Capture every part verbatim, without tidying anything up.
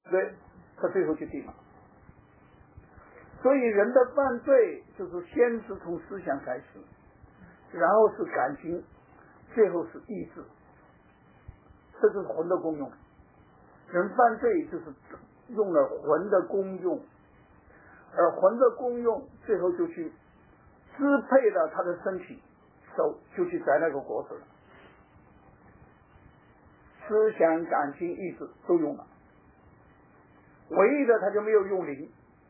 对，他最后就定了。所以人的犯罪就是先是从思想开始，然后是感情，最后是意志，这是魂的功用。人犯罪就是用了魂的功用，而魂的功用最后就去支配了他的身体，手就去摘那个果子了。思想、感情、意志都用了，唯一的他就没有用灵。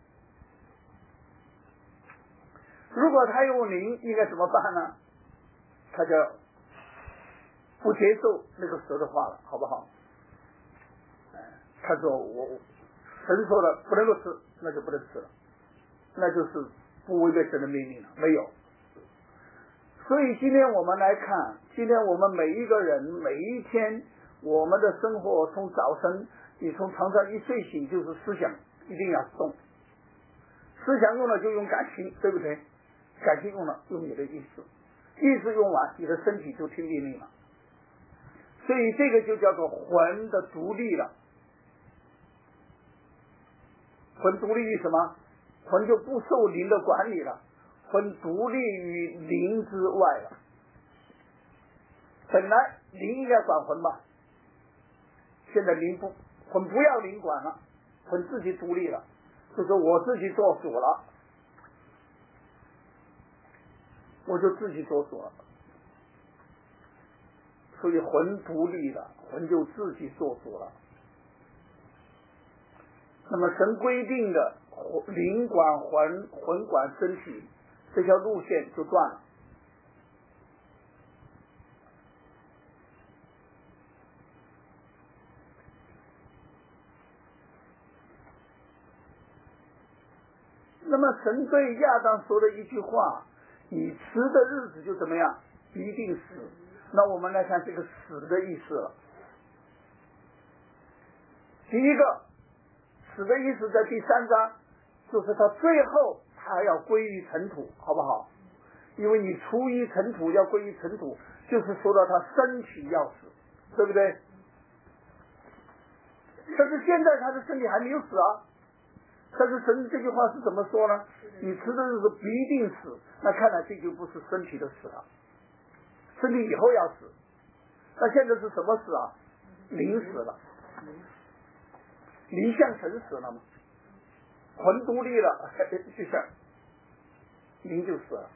如果他用灵，应该怎么办呢？他就不接受那个蛇的话了，好不好？他说我神说了不能够吃，那就不能吃了，那就是不违背神的命令了，没有。所以今天我们来看，今天我们每一个人每一天我们的生活，从早晨你从床上一睡醒就是思想一定要动，思想用了就用感情，对不对？感情用了用你的意识，意识用完你的身体就听命令了。所以这个就叫做魂的独立了。魂独立于什么？魂就不受灵的管理了，魂独立于灵之外了。本来灵应该管魂吧，现在灵不，魂不要灵管了，魂自己独立了，就说我自己做主了，我就自己做主了。所以魂独立了，魂就自己做主了。那么神规定的灵管魂，魂管身体，这条路线就断了。那么神对亚当说的一句话，你吃的日子就怎么样，一定死。那我们来看这个死的意思了。第一个死的意思在第三章，就是他最后他要归于尘土，好不好？因为你出于尘土要归于尘土，就是说到他身体要死，对不对？但是现在他的身体还没有死啊。但是神这句话是怎么说呢？你吃的日子必定死，那看来这就不是身体的死了，身体以后要死。那现在是什么死啊？灵死了，灵向神死了嘛，魂独立了，就像灵就死了。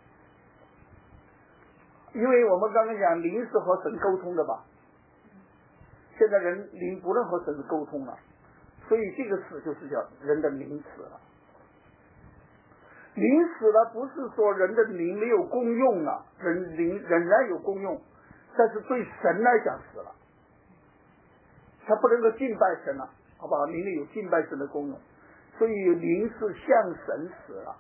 因为我们刚刚讲灵是和神沟通的吧，现在人灵不能和神沟通了，所以这个死就是叫人的灵死了。灵死了不是说人的灵没有功用了，人灵仍然有功用，但是对神来讲死了，他不能够敬拜神了，好不好？灵里有敬拜神的功用，所以灵是向神死了，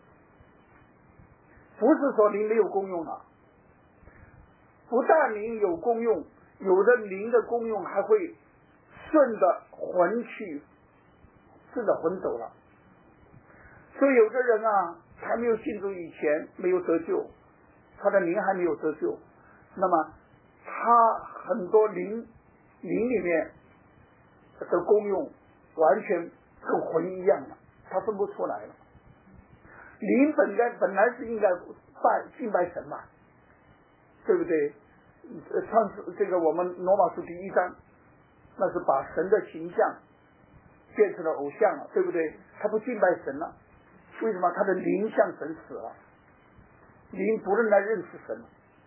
不是说灵没有功用了。不但灵有功用，有的灵的功用还会顺着魂去，顺着魂走了。所以有的人啊，还没有信主以前没有得救，他的灵还没有得救，那么他很多灵灵里面的功用完全跟魂一样了，他分不出来了。灵本该本来是应该拜敬拜神嘛，对不对？创世这个我们罗马书第一章，那是把神的形象变成了偶像了，对不对？他不敬拜神了，为什么？他的灵向神死了，灵不能来认识神，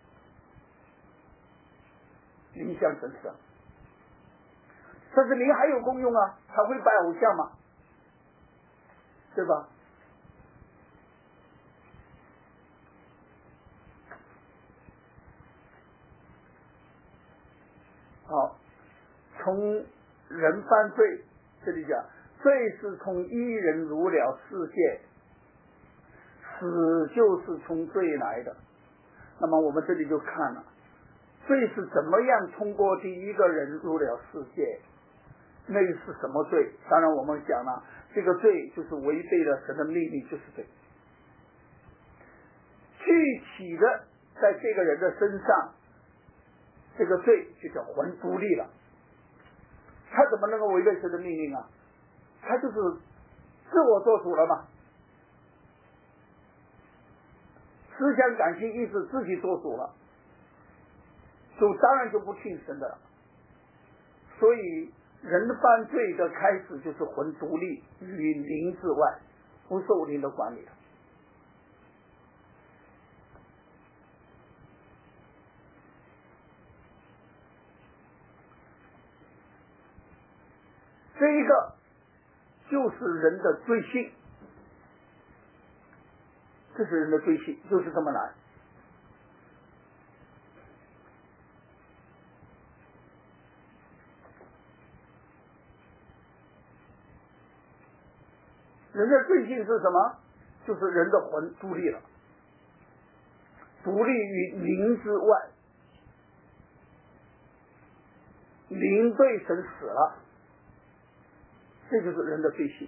灵向神死了。但是灵还有功用啊，他会拜偶像吗？对吧？好，从人犯罪，这里讲罪是从一人入了世界，死就是从罪来的。那么我们这里就看了，罪是怎么样通过第一个人入了世界，那是什么罪？当然我们讲了，这个罪就是违背了神的命令，就是罪。具体的在这个人的身上，这个罪就叫魂独立了。他怎么能够违背神的命令啊？ 他就是自我做主了嘛，思想感情意识自己做主了，就当然就不听神的了。所以人犯罪的开始就是魂独立与灵之外，不受灵的管理了。这一个就是人的罪性，这是人的罪性，就是这么来。人的罪性是什么？就是人的魂独立了，独立于灵之外，灵对神死了，这就是人的罪性。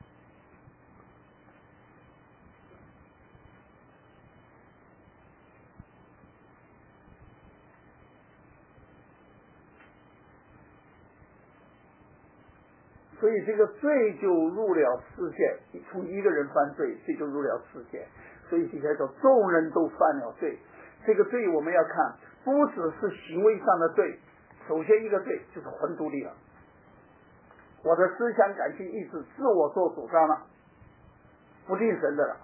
所以这个罪就入了世界，从一个人犯罪，罪就入了世界。所以底下说众人都犯了罪。这个罪我们要看，不只是行为上的罪，首先一个罪就是魂独立了，我的思想感情意识自我做主张了，不听神的了。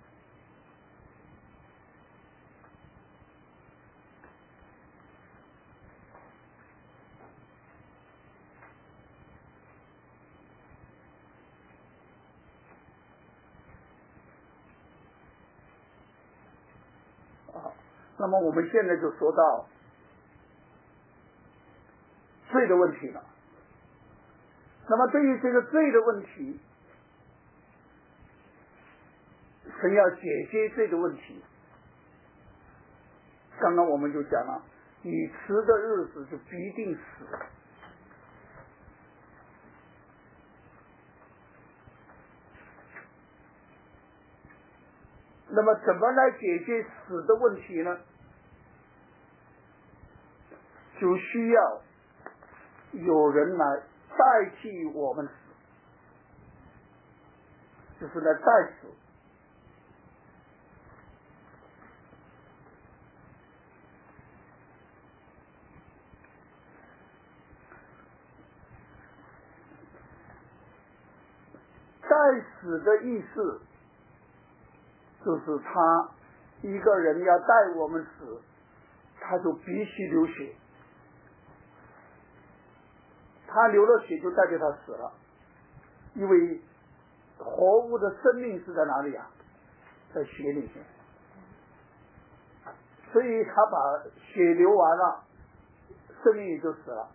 那么我们现在就说到罪的问题了。那么对于这个罪的问题，神要解决罪的问题，刚刚我们就讲了，你迟的日子就必定死。那么怎么来解决死的问题呢？就需要有人来代替我们死，就是来代死。代死的意思就是他一个人要带我们死，他就必须流血，他流了血就代表他死了，因为活物的生命是在哪里啊？在血里面，所以他把血流完了，生命也就死了。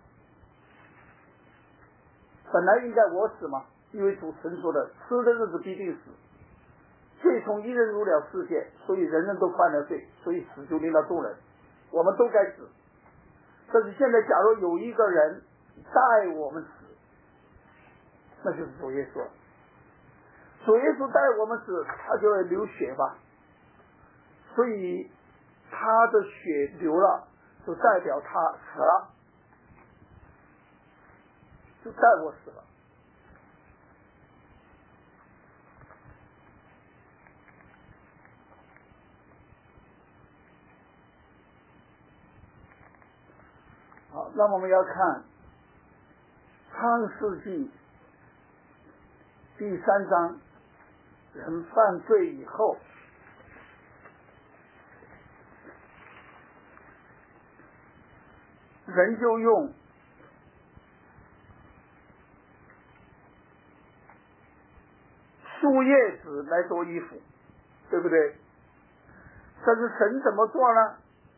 本来应该我死嘛，因为主神说的，吃的日子必定死。罪从一人入了世界，所以人人都犯了罪，所以死就临到众人，我们都该死。但是现在假如有一个人带我们死，那就是主耶稣。主耶稣带我们死，他就要流血吧，所以他的血流了，就代表他死了，就带我死了。好，那么我们要看创世纪第三章，人犯罪以后，人就用树叶子来做衣服，对不对？但是神怎么做呢？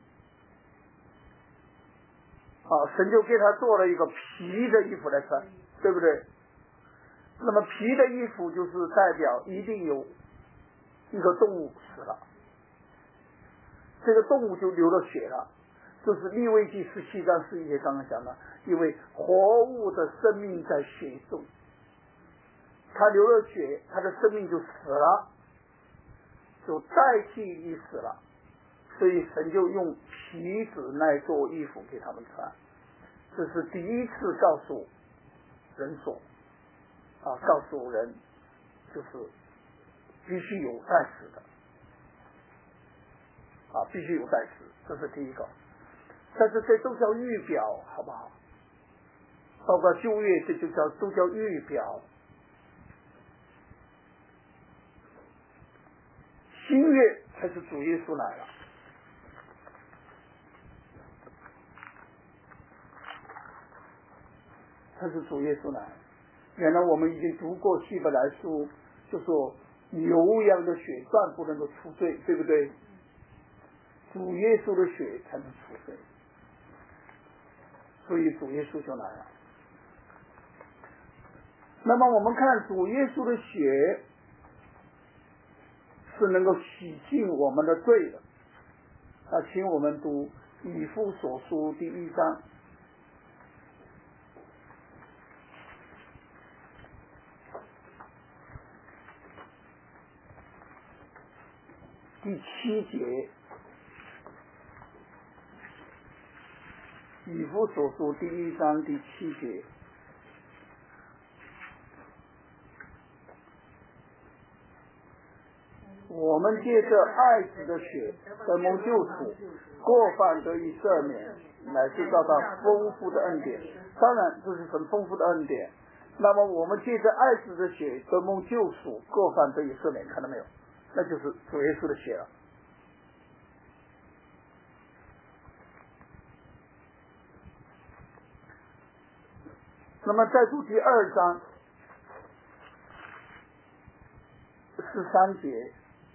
啊，神就给他做了一个皮的衣服来穿，对不对？那么皮的衣服就是代表一定有一个动物死了，这个动物就流了血了，就是利未记十七章十一节刚刚讲的，因为活物的生命在血中，他流了血，他的生命就死了，就代替你死了，所以神就用皮子来做衣服给他们穿，这是第一次告诉人说啊， 告诉人，就是必须有代词的，啊，必须有代词，这是第一个。但是这都叫预表，好不好？包括旧约，这就叫都叫预表。新约才是主耶稣来了。才是主耶稣来。原来我们已经读过希伯来书，就说牛羊的血断不能够除罪，对不对？主耶稣的血才能除罪，所以主耶稣就来了。那么我们看主耶稣的血是能够洗净我们的罪的。啊，请我们读以弗所书第一章。第七节，以弗所书第一章第七节，我们借着爱子的血得蒙救赎，过犯得以赦免，乃是照到丰富的恩典。当然这是很丰富的恩典。那么我们借着爱子的血得蒙救赎，过犯得以赦免，看到没有？那就是主耶稣的血了。那么再读第二章十三节，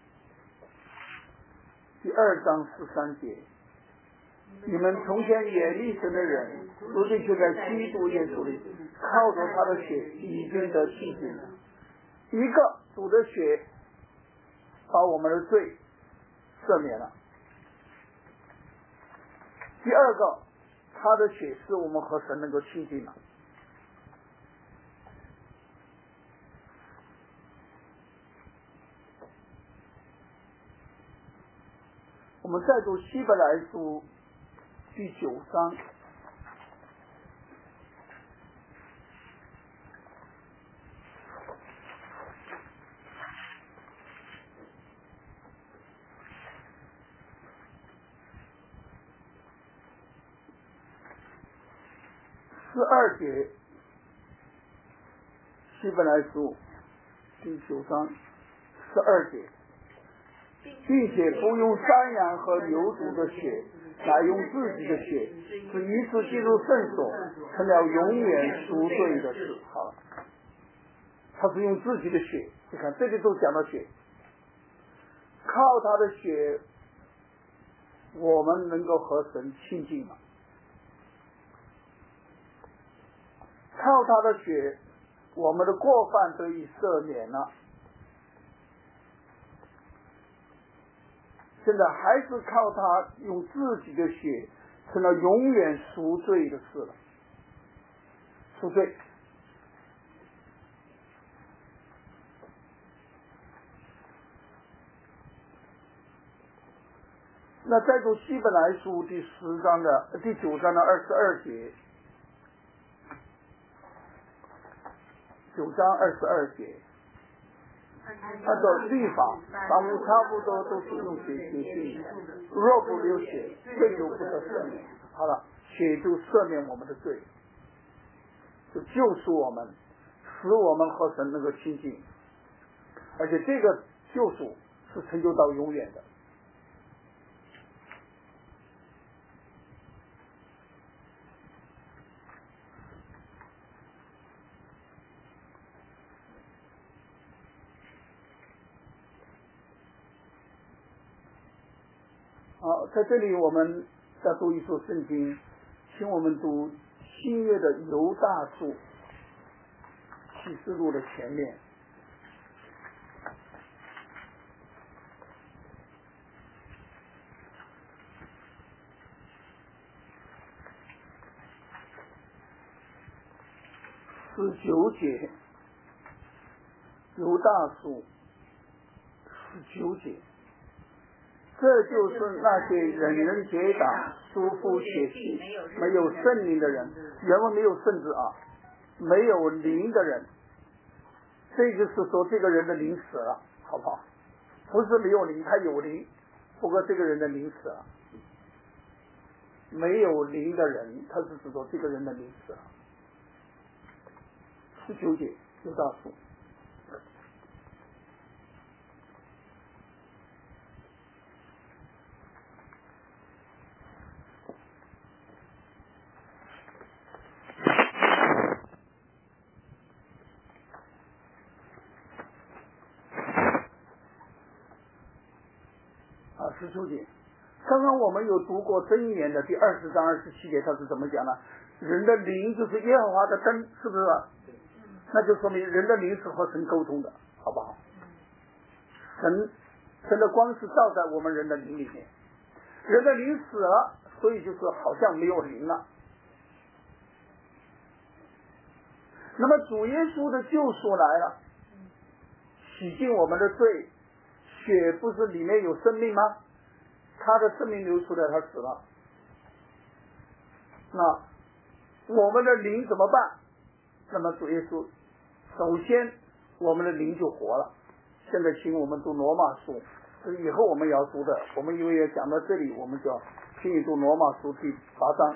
第二章十三节，你们从前也立神的人，如今就在基督耶稣里，靠着他的血已经得洗净了。一个主的血把我们的罪赦免了，第二个他的血使我们和神能够亲近了。我们再读希伯来书第九章，十二节，希伯来书第九章十二节。并且不用山羊和牛犊的血，乃用自己的血，是一次进入圣所，成了永远赎罪的事。好了，他是用自己的血，你看这里都讲到血，靠他的血，我们能够和神亲近了。靠他的血，我们的过犯得以赦免了。现在还是靠他用自己的血成了永远赎罪的事了。赎罪，那再读希伯来书第十章的第九章的二十二节，九章二十二节。按照律法，他们差不多都是用血洁净的，若不流血，罪就不得赦免。好了，血就赦免我们的罪，就救赎我们，使我们和神能够亲近，而且这个救赎是成就到永远的。好，在这里我们再读一处圣经，请我们读新约的犹大书启示录的前面。十九节，犹大书十九节。这就是那些人人结党、疏忽血气、没有圣灵的人，原文没有圣子啊，没有灵的人， 这就是说这个人的灵死了，好不好？不是没有灵，他有灵，不过这个人的灵死了。没有灵的人，他是指说这个人的灵死了。十九节有大数。啊，十九节。刚刚我们有读过箴言的第二十章二十七节，他是怎么讲呢？人的灵就是耶和华的灯，是不是？那就说明人的灵是和神沟通的，好不好？神神的光是照在我们人的灵里面，人的灵死了，所以就是好像没有灵了。那么主耶稣的救赎来了，洗净我们的罪，血不是里面有生命吗？他的生命流出来，他死了。那我们的灵怎么办？那么主耶稣，首先我们的灵就活了。现在请我们读罗马书，这是以后我们要读的。我们因为要讲到这里，我们就要请你读罗马书第八章。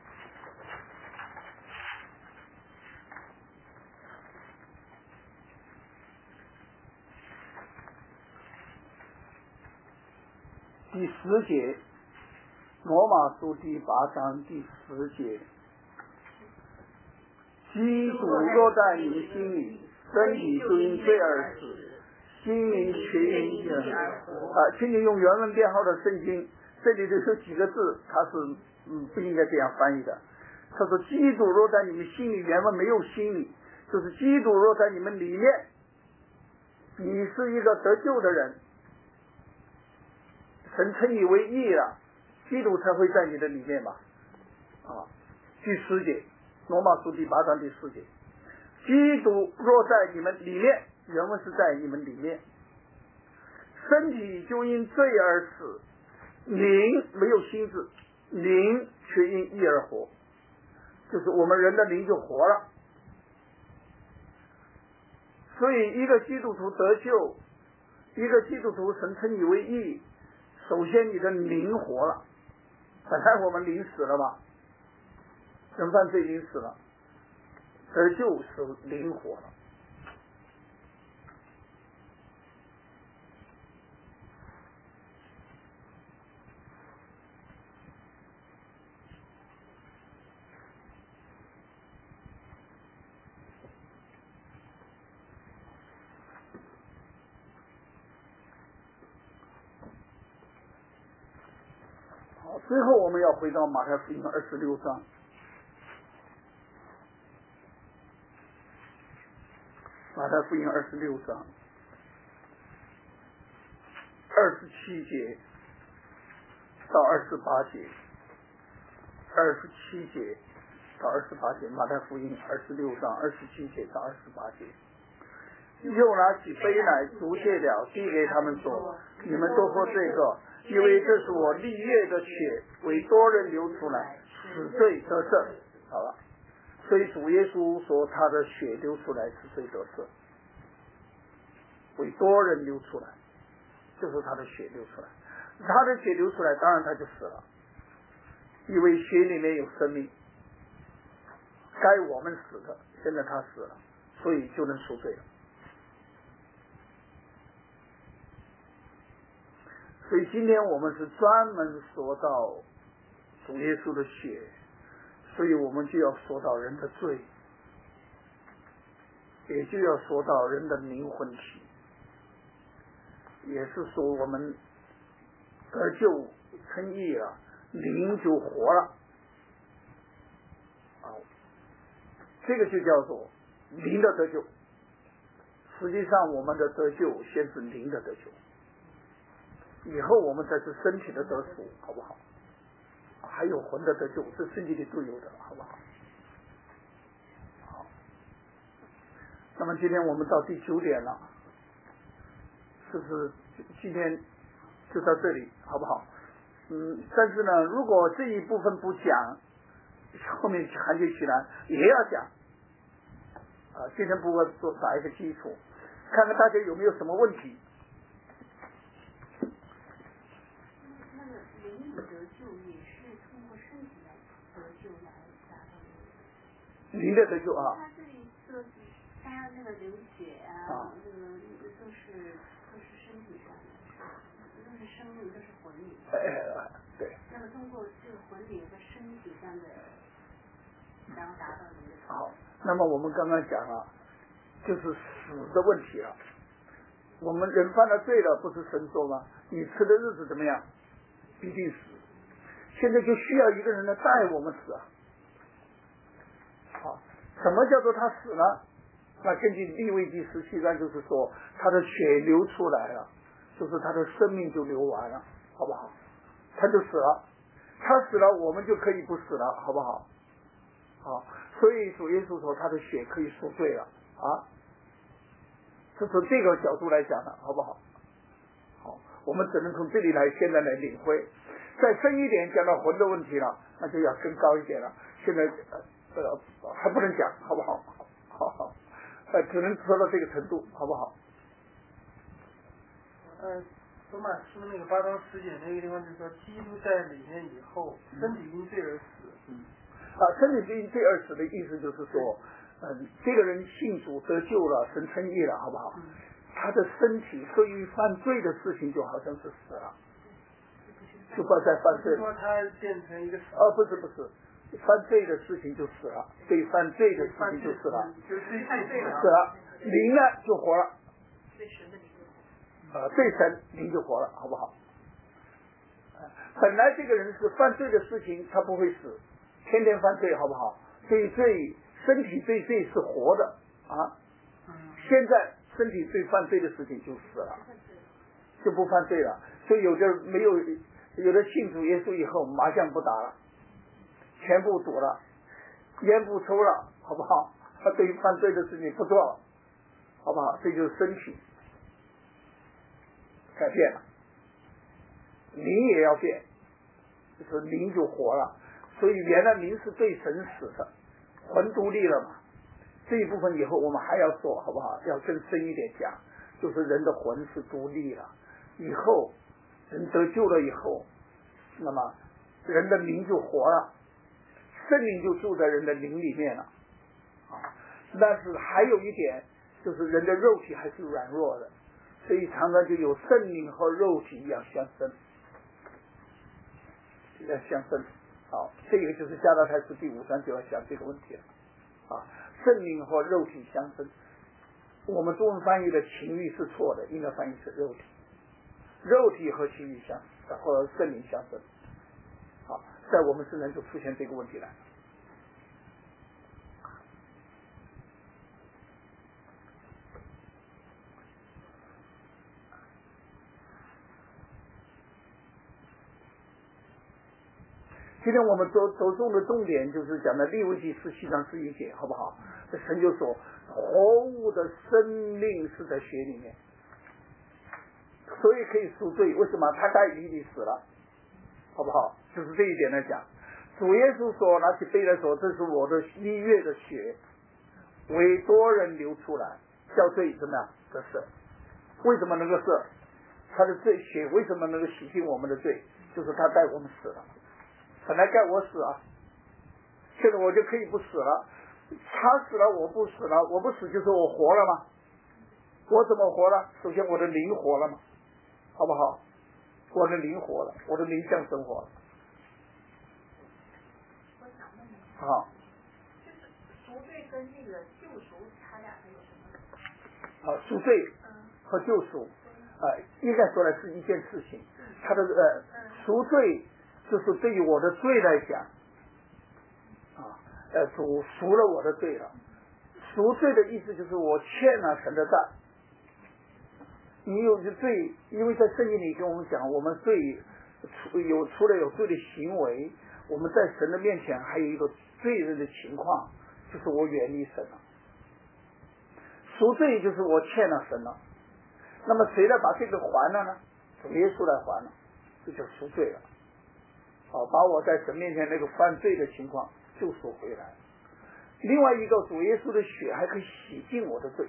第十节，罗马书第八章第十节，基督若在你们心里，身体就因罪而死，心灵却因义而活。啊，请你用原文编号的圣经，这里头有几个字，它是嗯不应该这样翻译的。他说，基督若在你们心里，原文没有心里，就是基督若在你们里面，你是一个得救的人。神称你为义了，基督才会在你的里面吧？啊，第十节，罗马书第八章第十节，基督若在你们里面，原文是在你们里面，身体就因罪而死，灵没有心智，灵却因义而活，就是我们人的灵就活了。所以一个基督徒得救，一个基督徒神称你为义，首先你的灵活了。本来我们灵死了嘛，人犯罪灵死了，得救是灵活了。最后我们要回到马太福音二十六章，马太福音二十六章二十七节到二十八节，二十七节到二十八节，马太福音二十六章二十七节到二十八节。又拿起杯来，祝谢了，递给他们说：“你们都喝这个，因为这是我立约的血，为多人流出来，使罪得赦。”好了，所以主耶稣说他的血流出来，使罪得赦，为多人流出来，就是他的血流出来。他的血流出来，当然他就死了，因为血里面有生命，该我们死的，现在他死了，所以就能赎罪了。所以今天我们是专门说到主耶稣的血，所以我们就要说到人的罪，也就要说到人的灵魂体，也是说我们得救称义了，灵就活了啊，这个就叫做灵的得救。实际上我们的得救先是灵的得救，以后我们才是身体的得赎，好不好？还有魂的得救，这圣经里都有的，好不好？好。那么今天我们到第九点了，是不是？今天就到这里，好不好？嗯，但是呢，如果这一部分不讲，后面还就起来也要讲， 啊，今天不过做打一个基础，看看大家有没有什么问题。 那个灵里得救也是通过身体来得救来达到的。 灵的得救啊。 他这里说他那个流血啊，这个都是都是身体上的，都是生命，都是魂灵。 哎，对。 那么通过这个魂灵和身体上的，然后达到灵的。 好，那么我们刚刚讲了，就是死的问题了。我们人犯了罪了，不是神说吗？你吃的日子怎么样？必定死。现在就需要一个人来带我们死啊。好，什么叫做他死了？那根据利未记十七章就是说，他的血流出来了，就是他的生命就流完了，好不好？他就死了，他死了，我们就可以不死了，好不好？好，所以主耶稣说他的血可以赎罪了啊，是从这个角度来讲的，好不好？好，我们只能从这里来现在来领会。再深一点讲到魂的问题了，那就要更高一点了。现在呃呃还不能讲，好不好？好好，呃只能说到这个程度，好不好？ 呃，罗马书那个八章十节那个地方就是说，基督在里面以后，身体因罪而死。 嗯。啊，身体因罪而死的意思就是说，嗯，这个人信主得救了，神称义了，好不好？ 嗯、 他的身体受于犯罪的事情就好像是死了，就不要再犯罪了。 说他变成一个死。 哦，不是不是，犯罪的事情就死了，对犯罪的事情就死了， 就是犯罪了。 死了，灵呢就活了。 对神的灵。 呃，对神灵就活了，好不好？本来这个人是犯罪的事情，他不会死。天天犯罪好不好？对罪，身体对罪是活的啊。现在身体对犯罪的事情就死了，就不犯罪了。所以有的没有，有的信主耶稣以后，麻将不打了，全部赌了，烟不抽了，好不好？他对于犯罪的事情不做了，好不好？这就是身体改变了，灵也要变，就是灵就活了。所以原来灵是对神死的，魂独立了嘛。这一部分以后我们还要说，好不好？要更深一点讲，就是人的魂是独立了，以后人得救了以后，那么人的灵就活了，圣灵就住在人的灵里面了啊。但是还有一点，就是人的肉体还是软弱的，所以常常就有圣灵和肉体要相生，要相生。好，这个就是加拉太书第五章就要讲这个问题了啊，圣灵和肉体相生。我们中文翻译的情欲是错的，应该翻译是肉体，肉体和情欲相和圣灵相生。好，在我们身上就出现这个问题来。今天我们着着重的重点就是讲的利未记十七章十一节，好不好？这神就说，活物的生命是在血里面，所以可以赎罪。为什么？他在里里死了，好不好？就是这一点来讲。主耶稣说，拿起杯来说，这是我的一月的血，为多人流出来，叫罪怎么样得赦？为什么能够赦？他的罪血为什么能够洗净我们的罪？就是他带我们死了。本来该我死啊，现在我就可以不死了。他死了，我不死了，我不死就是我活了吗？我怎么活了？首先我的灵活了嘛，好不好？我的灵活了，我的灵向生活了。 我想问你， 好， 就是赎罪跟那个救赎，他俩还有什么？ 好，赎罪和救赎，啊、呃，应该说来是一件事情。他的呃，赎罪。就是对于我的罪来讲，啊，呃，主赎了我的罪了。赎罪的意思就是我欠了神的债。你有的罪，因为在圣经里跟我们讲，我们罪除有除了有罪的行为，我们在神的面前还有一个罪人的情况，就是我远离神了。赎罪就是我欠了神了，那么谁来把这个还了呢？主耶稣来还了，这就赎罪了。好，把我在神面前那个犯罪的情况救赎回来。 另外一个，主耶稣的血还可以洗净我的罪。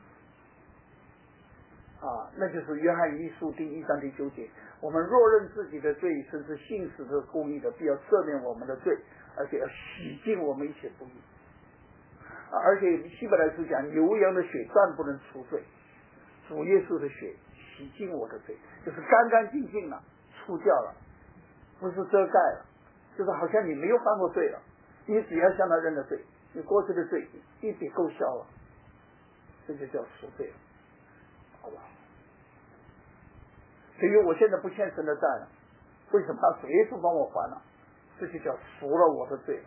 啊，那就是约翰一书第一章第九节，我们若认自己的罪，甚至信实的公义的，必要赦免我们的罪，而且要洗净我们一切不义。啊，而且希伯来书讲，牛羊的血断不能除罪，主耶稣的血洗净我的罪，就是干干净净了，除掉了，不是遮盖了，就是好像你没有犯过罪了，你只要向他认了罪，你过去的罪一笔勾销了，这就叫赎罪了。好吧，所以我现在不欠神的债了，为什么？主耶稣帮我还了，这就叫赎了我的罪了。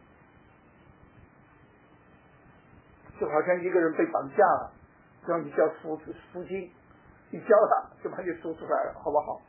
就好像一个人被绑架了，让你交赎赎金，你交他就把你赎出来了，好不好？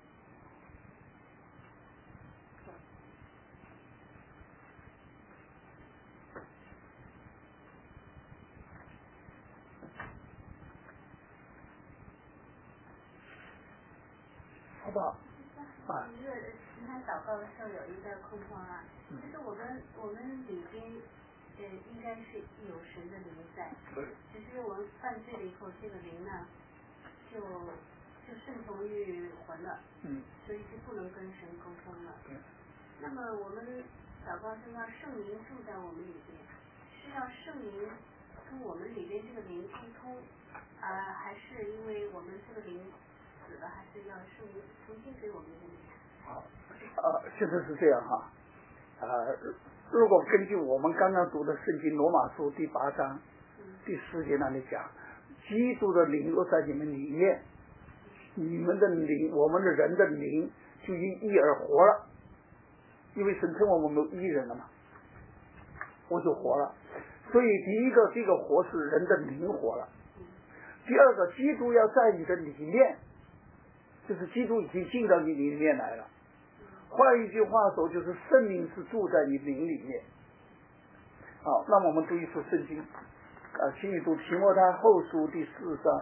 好不好？ 啊。一个平常祷告的时候有一个空窗啊， 嗯、 就是我们我们里边呃应该是有神的灵在，只是我们犯罪了以后，这个灵呢就就顺从于魂了， 嗯， 所以就不能跟神沟通了。 嗯、 那么我们祷告是让圣灵住在我们里边，是要圣灵跟我们里边这个灵沟通，啊、呃，还是因为我们这个灵死了，还是要圣灵重新给我们这个灵？ 好，呃，现在是这样哈，呃，如果根据我们刚刚读的圣经罗马书第八章、嗯、第十节那里讲，基督的灵落在你们里面，你们的灵，我们的人的灵就因义而活了，因为神称我们为义人了嘛，我就活了。所以第一个，这个活是人的灵活了；第二个，基督要在你的里面，就是基督已经进到你里面来了。换一句话说，就是圣灵是住在你灵里面。好，那么我们读一次圣经，啊，请你读提摩太后书第四章。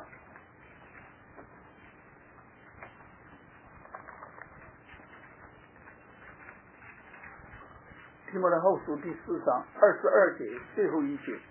提摩太后书第四章二十二节最后一节，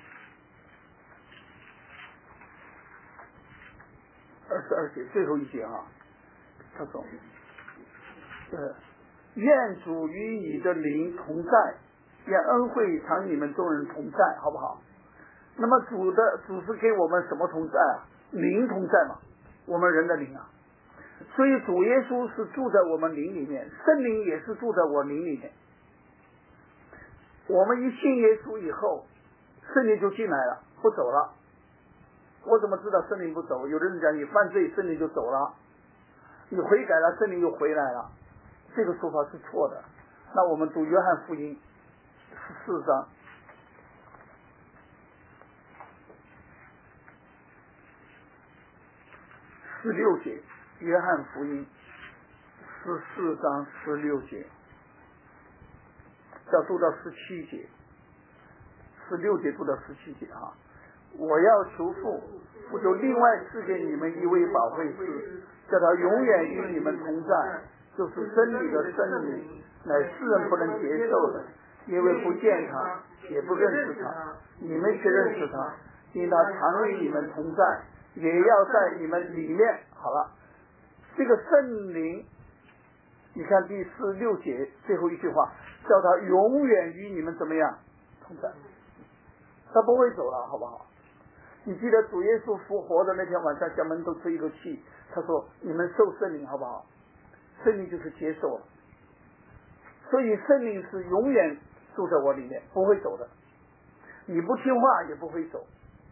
二十二节最后一节啊，他说，呃，愿主与你的灵同在，愿恩惠常你们众人同在，好不好？那么主的主是给我们什么同在啊？灵同在嘛，我们人的灵啊。所以主耶稣是住在我们灵里面，圣灵也是住在我灵里面。我们一信耶稣以后，圣灵就进来了，不走了。我怎么知道圣灵不走？有的人讲你犯罪，圣灵就走了；你悔改了，圣灵又回来了。这个说法是错的。那我们读约翰福音十四章，十六节，约翰福音十四章十六节。要读到十七节，十六节读到十七节啊！我要求父，我就另外赐给你们一位保惠师，叫他永远与你们同在，就是真理的圣灵，乃世人不能接受的，因为不见他，也不认识他，你们却认识他，因他常与你们同在，也要在你们里面。好了，这个圣灵，你看第十六节最后一句话，叫他永远与你们怎么样同在，他不会走了，好不好？你记得主耶稣复活的那天晚上，向门徒吹一口气，他说你们受圣灵，好不好？圣灵就是接受了，所以圣灵是永远住在我里面，不会走的。你不听话也不会走，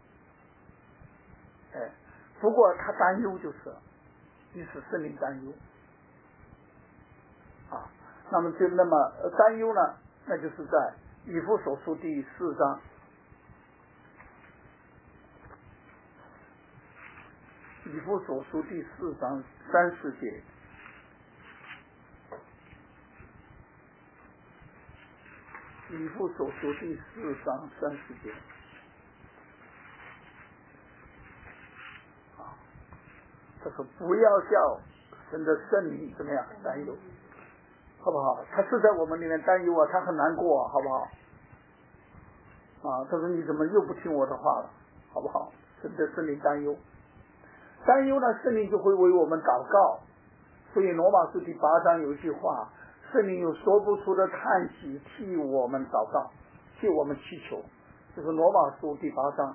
哎，不过他担忧就是了，于是圣灵担忧啊。那么就那么担忧呢，那就是在以弗所书第四章。以弗所书第四章三十节，以弗所书第四章三十节，啊，他说不要叫神的圣灵怎么样担忧，好不好？他是在我们里面担忧啊，他很难过啊，好不好？ 啊，他说你怎么又不听我的话了，好不好？这这圣灵担忧，担忧呢，圣灵就会为我们祷告。所以罗马书第八章有一句话，圣灵有说不出的叹息替我们祷告，替我们祈求，这是罗马书第八章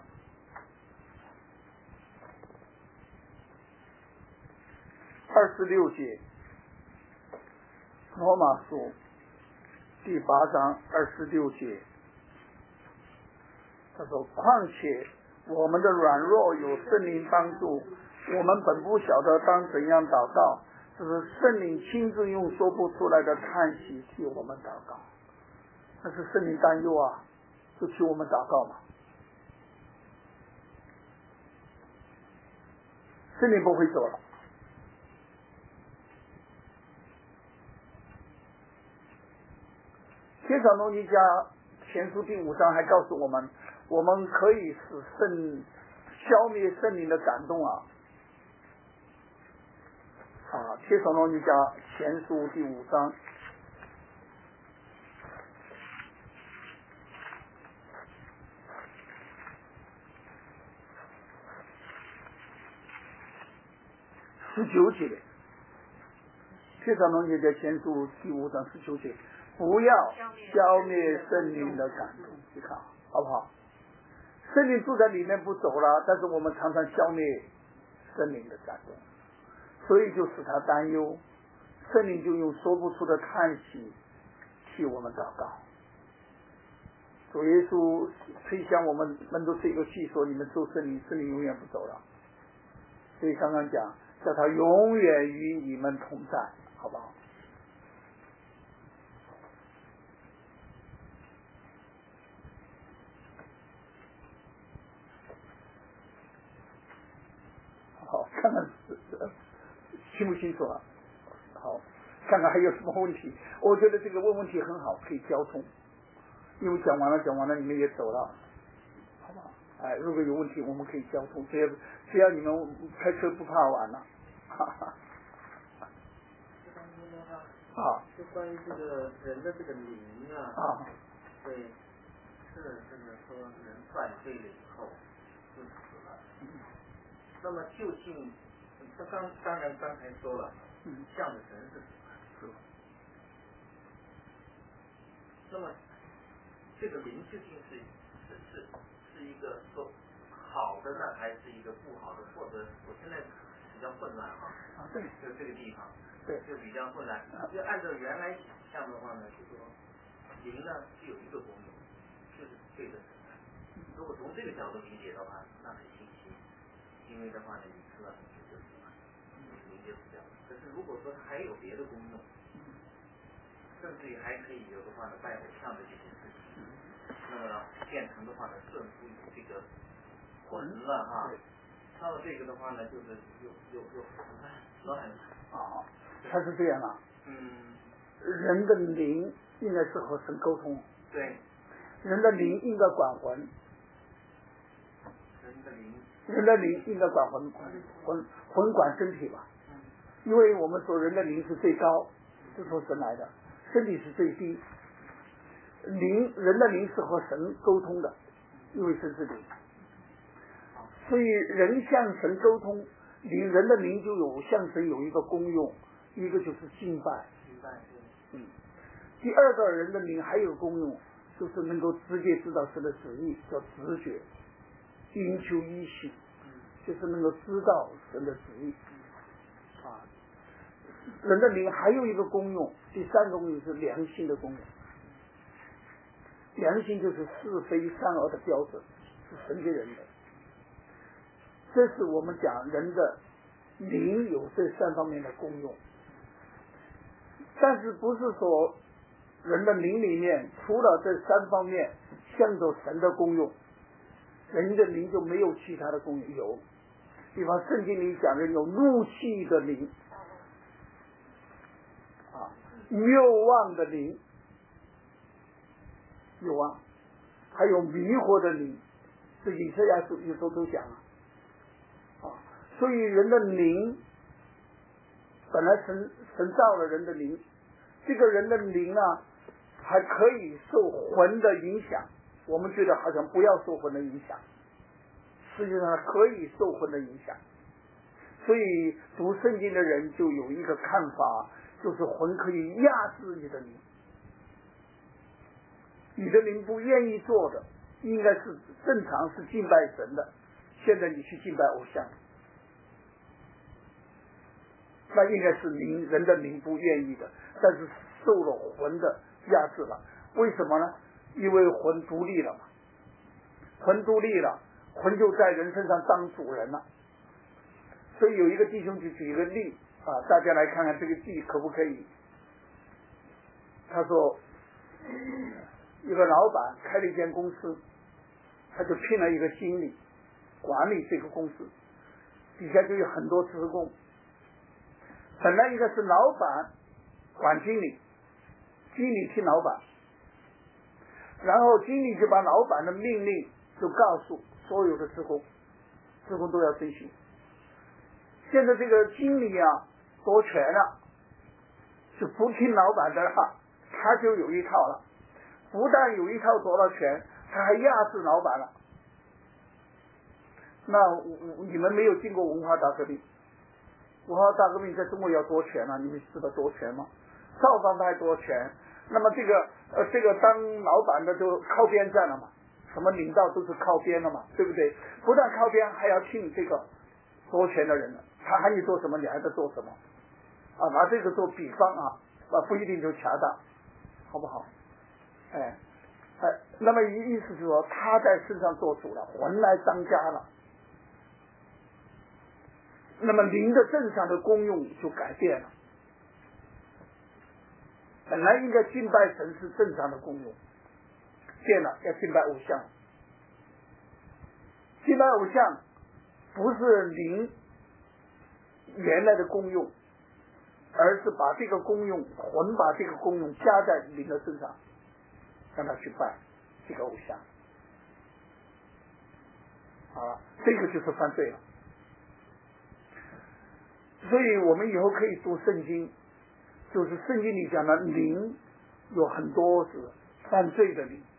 二十六节。罗马书第八章二十六节，他说：况且我们的软弱有圣灵帮助，我们本不晓得当怎样祷告，这是圣灵亲自用说不出来的叹息替我们祷告。那是圣灵担忧啊，就替我们祷告嘛。圣灵不会走了。天上罗尼迦前书第五章还告诉我们，我们可以使圣消灭圣灵的感动啊！啊，天上罗尼迦前书第五章十九节，天上罗尼迦前书第五章十九节。不要消灭圣灵的感动，你看好不好？圣灵住在里面不走了，但是我们常常消灭圣灵的感动，所以就使他担忧。圣灵就用说不出的叹息替我们祷告。主耶稣吹响我们门徒这个气，说你们受圣灵，圣灵永远不走了。所以刚刚讲，叫他永远与你们同在，好不好？好，看看清不清楚啊？好，看看还有什么问题？我觉得这个问问题很好，可以交通。因为讲完了，讲完了，你们也走了，好不好？哎，如果有问题，我们可以交通。只要只要你们开车不怕晚了，哈哈。啊， 就关于这个人的这个灵啊， 啊， 对，是这个说人犯罪了以后就死了。那么究竟，他刚当然刚才说了， 嗯， 向着神是死。那么这个灵究竟是是是是一个说好的呢，还是一个不好的？或者我现在比较混乱哈。 啊，对， 就这个地方。 对， 就比较混乱。就按照原来想象的话呢，就说灵呢只有一个功用，就是对着神。如果从这个角度理解的话，那很清晰。因为的话呢，你吃了你就死了，灵就死掉了。可是如果说它还有别的功用，甚至于还可以有的话呢，拜偶像的这些事情，那么变成的话呢，顺服于这个魂了哈。到了这个的话呢，就是又又又乱了。 啊，他是这样啊。 嗯。 人的灵应该是和神沟通。 对。 人的灵应该管魂。 人的灵。 人的灵应该管魂，魂魂管身体吧。 嗯。 因为我们说人的灵是最高，是从神来的，身体是最低。灵，人的灵是和神沟通的，因为神是灵。所以人向神沟通，灵人的灵就有向神有一个功用，一个就是敬拜。 敬拜， 嗯。第二个人的灵还有功用，就是能够直接知道神的旨意，叫直觉，因求依行，就是能够知道神的旨意。啊，人的灵还有一个功用，第三个功用是良心的功用。良心就是是非善恶的标准，是神给人的。这是我们讲人的灵有这三方面的功用，但是不是说人的灵里面除了这三方面向着神的功用，人的灵就没有其他的功用。有，比方圣经里讲人有怒气的灵，啊，谬妄的灵，有啊，还有迷惑的灵，这以赛亚书有时候都讲啊。啊，所以人的灵，本来神神造了人的灵，这个人的灵啊，还可以受魂的影响， 我们觉得好像不要受魂的影响，实际上可以受魂的影响。所以读圣经的人就有一个看法，就是魂可以压制你的灵，你的灵不愿意做的，应该是正常是敬拜神的，现在你去敬拜偶像，那应该是灵人的灵不愿意的，但是受了魂的压制了。为什么呢？因为魂独立了嘛，魂独立了，魂就在人身上当主人了。所以有一个弟兄就举一个例啊，大家来看看这个例可不可以。他说一个老板开了一间公司，他就聘了一个经理管理这个公司，底下就有很多职工，本来应该是老板管经理，经理听老板，然后经理就把老板的命令就告诉所有的职工，职工都要遵循。现在这个经理啊夺权了，就不听老板的话，他就有一套了，不但有一套夺了权，他还压制老板了。那你们没有经过文化大革命，文化大革命在中国要夺权了，你们知道夺权吗？赵方派夺权，那么这个呃这个当老板的就靠边站了嘛，什么领导都是靠边了嘛，对不对？不但靠边，还要听这个夺权的人了，他喊你做什么，你还得做什么啊？拿这个做比方啊，啊不一定就恰当，好不好？哎哎，那么意思是说他在身上做主了，魂来当家了，那么灵的正常的功用就改变了。本来应该敬拜神是正常的功用，变了要敬拜偶像。敬拜偶像不是灵原来的功用，而是把这个功用魂把这个功用加在灵的身上，让他去拜这个偶像。好了，这个就是犯罪了。所以我们以后可以读圣经，就是圣经里讲的灵有很多是犯罪的灵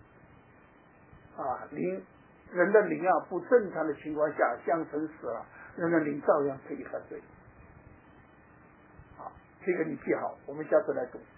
啊，灵人的灵啊不正常的情况下，像神死了，人的灵照样可以犯罪。好，这个你记好，我们下次来读。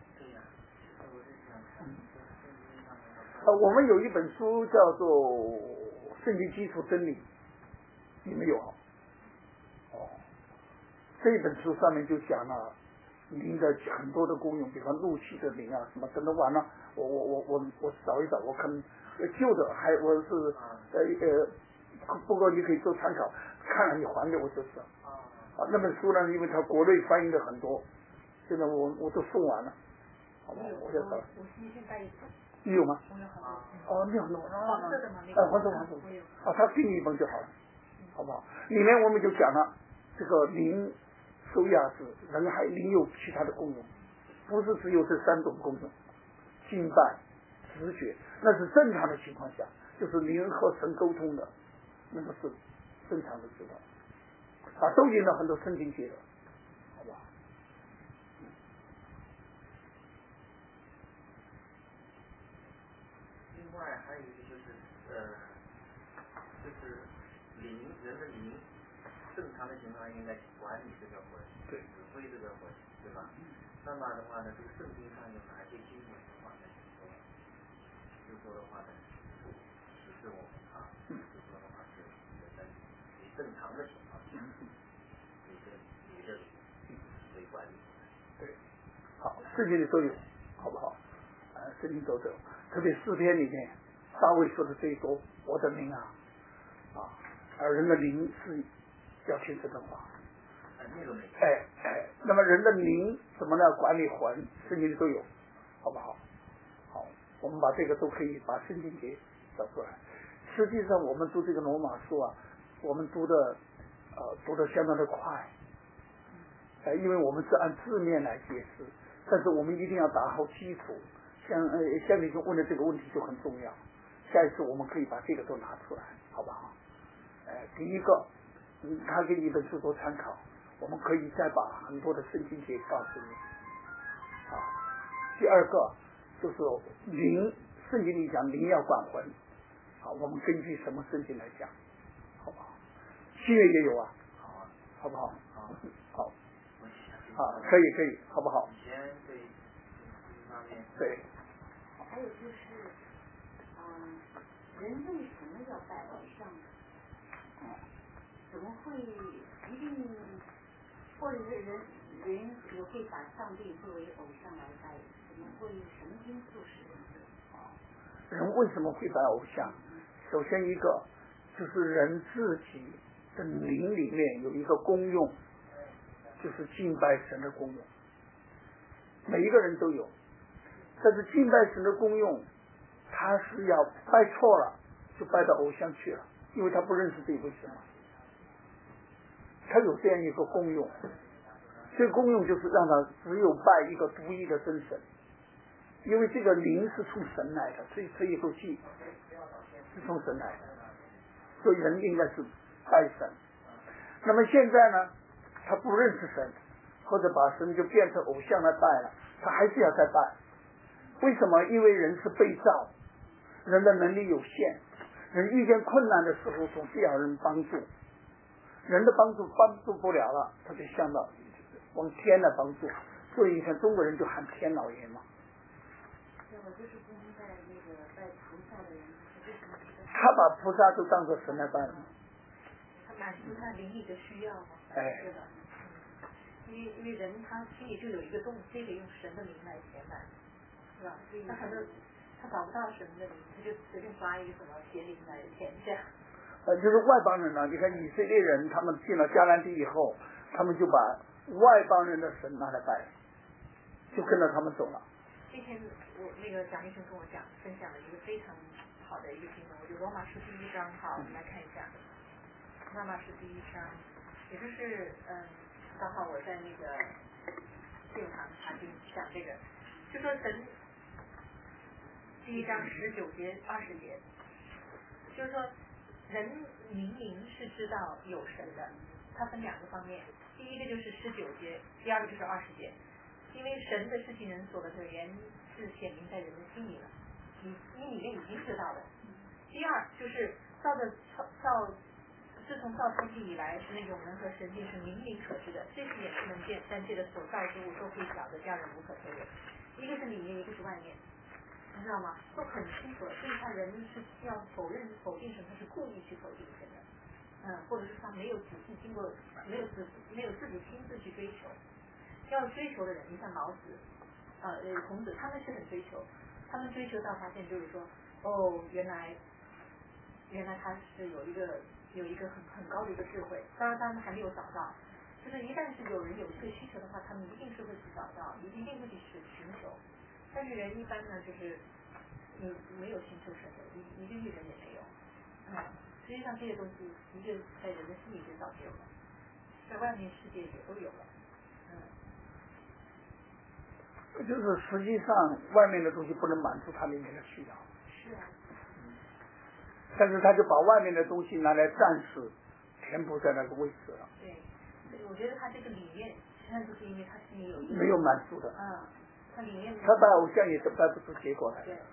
呃，我们有一本书叫做《圣经基础真理》，你们有啊？哦，这本书上面就讲了灵的很多的功用，比方怒气的灵啊什么等等。完了，我我我我我找一找，我可能旧的还我是呃呃，不过你可以做参考，看了你还给我就是。啊，那本书呢，因为它国内翻译的很多，现在我我都送完了，好吧？我要找。 我今天带一本。 你有吗？ 我有很多。 哦，你有很多。 黄色的吗？ 哎，黄色黄色。我有。啊，他给你一本就好了，好不好？里面我们就讲了这个灵受压制，人还灵有其他的功用，不是只有这三种功用，敬拜、直觉，那是正常的情况下，就是灵和神沟通的，那个是正常的知道。啊，都引了很多圣经节的，好不好？ 另外还有一个就是呃，就是灵人的灵，正常的情况应该管理这个魂，对，指挥这个魂，对吧？那么的话呢，这个圣经上有哪些经文的话呢？说，就说的话呢，指示我们啊，就说的话是人的你正常的情况下，你的你的为管理。 对，好，圣经里都有，好不好？呃，圣经都有，特别诗篇里面，大卫说的最多，我的灵啊，啊，而人的灵是要听神的话。哎哎，那么人的灵怎么呢？管理魂，圣经里都有，好不好？好，我们把这个都可以把圣经给找出来。实际上，我们读这个罗马书啊，我们读的呃读的相当的快，呃，因为我们是按字面来解释，但是我们一定要打好基础。像呃像你就问的这个问题就很重要，下一次我们可以把这个都拿出来，好不好？呃，第一个，嗯，他给你一本书做参考。我们可以再把很多的圣经节告诉你啊。第二个就是灵圣经里讲灵要管魂，好，我们根据什么圣经来讲，好不好？新约也有啊， 好啊， 好不好？ 好， 好， 我想啊，可以可以，好不好？ 以前对这方面对。 还有就是，嗯，人为什么要拜偶像呢？怎么会一定，或者是人人也会把上帝作为偶像来拜？怎么会什么因素使人这样？ 人为什么会拜偶像？首先一个就是人自己的灵里面有一个功用，就是敬拜神的功用，每一个人都有。但是敬拜神的功用，他是要拜错了就拜到偶像去了，因为他不认识这一位神嘛。他有这样一个功用，这个功用就是让他只有拜一个独一的真神，因为这个灵是从神来的，所以这一口气是从神来的，所以人应该是拜神。那么现在呢，他不认识神，或者把神就变成偶像来拜了，他还是要再拜。为什么？因为人是被造，人的能力有限，人遇见困难的时候总是要人帮助，人的帮助帮助不了了，他就向到往天来帮助。所以你看中国人就喊天老爷嘛。 对，我就是不明白那个拜菩萨的人，为什么他把菩萨都当作神来拜了。 他满足他灵力的需要嘛？ 哎， 是的。因为因为人他心里就有一个洞，非得用神的灵来填满，是吧？他可能他找不到神的灵，他就随便抓一个什么邪灵来填一下。 呃，就是外邦人呢，你看以色列人，他们进了迦南地以后，他们就把外邦人的神拿来拜，就跟着他们走了。 那天我那个蒋医生跟我讲，分享了一个非常好的一个经文，我就罗马书第一章，好，我们来看一下，罗马书第一章，也就是嗯，刚好我在那个六堂查经讲这个，就说神第一章十九节二十节，就是说人明明是知道有神的，它分两个方面，第一个就是十九节，第二个就是二十节。因为神的事情人所的原是显明在人的心里了，你你里面已经知道了。第二就是造的造造，自从造天地以来，是那种人和神界是明明可知的，这是眼不能见，但借着所造之物都会晓得，叫人无可推诿。一个是里面，一个是外面，你知道吗？都很清楚了，所以他人是要否认否定神，他是故意去否定神的，嗯，或者是他没有仔细经过，没有自没有自己亲自去追求。要追求的人，你像老子，呃，孔子，他们是很追求，他们追求到发现就是说，哦，原来，原来他是有一个有一个很很高的一个智慧，当然他们还没有找到，就是一旦是有人有这个需求的话，他们一定是会去找到，一一定会去寻寻求，但是人一般呢，就是你没有寻求神的，一一个艺人也没有，嗯，实际上这些东西，一个在人的心里就早就有了，在外面世界也都有了，嗯。 就是实际上外面的东西不能满足他里面的需要， 是啊， 但是他就把外面的东西拿来暂时填补在那个位置了。 对，我觉得他这个理念，实际上就是因为他心里有一个没有满足的， 嗯，他里面他拜偶像也是拜不出结果来的。 对。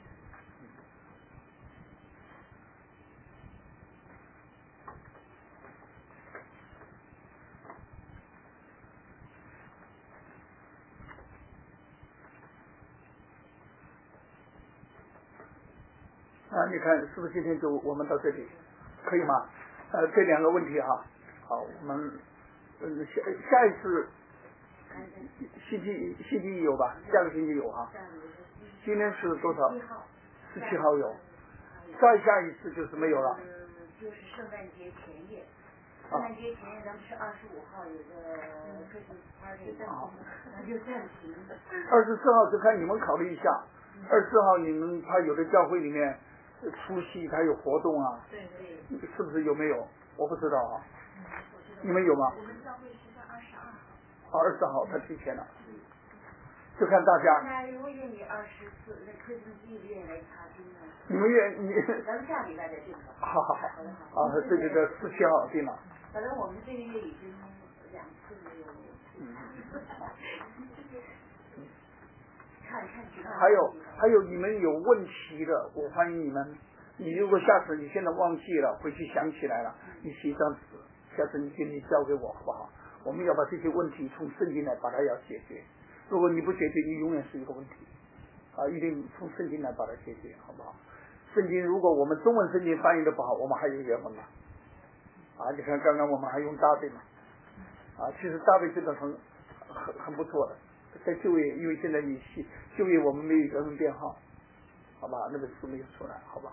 啊，你看是不是今天就我们到这里，可以吗？呃，这两个问题哈，好，我们嗯下下一次星期星期一有吧？下个星期有哈。今天是多少？十七号有。再下一次就是没有了。 嗯，就是圣诞节前夜。圣诞节前夜咱们是二十五号有个克里斯马斯 party， 那就暂停。 二十四号就看你们考虑一下。二十四号你们他有的教会里面除夕他有活动啊， 对对， 是不是有没有？我不知道啊。 嗯，我知道。 你们有吗？ 我们教会是在二十二号。 啊，二十号他提前了。嗯。就看大家。 那如果愿意二十四，那克里斯马斯愿意来查经呢？ 你们愿你。 咱们下礼拜再定吧。 好好好。啊，这个这十七号定了。 反正我们这个月已经两次没有。 嗯。 看看其他。 还有还有你们有问题的，我欢迎你们。你如果下次你现在忘记了，回去想起来了，你写一张纸，下次你请你交给我好不好？我们要把这些问题从圣经来把它要解决。如果你不解决，你永远是一个问题啊！一定从圣经来把它解决，好不好？圣经如果我们中文圣经翻译的不好，我们还有原文嘛？啊，你看刚刚我们还用大卫嘛？啊，其实大卫真的很很很不错的，在就业，因为现在你就业我们没有人文编号，好吧？那本书没有出来，好吧？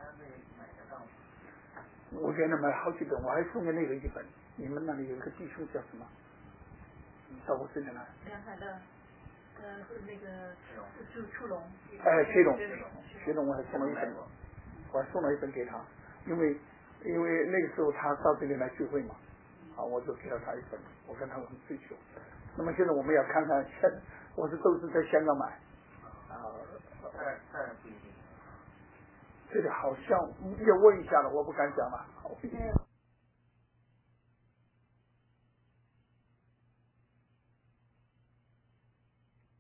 我给他买了好几本，我还送给那个一本。你们那里有一个弟兄叫什么？到我这里来。 梁海的，呃，是那个就出龙。 哎，崔龙，崔龙，我还送了一本，我还送了一本给他，因为因为那个时候他到这里来聚会嘛，啊，我就给了他一本，我跟他很追求。那么现在我们要看看，现我是都是在香港买，啊， 在在不一定。 这个好像要问一下了，我不敢讲了。好。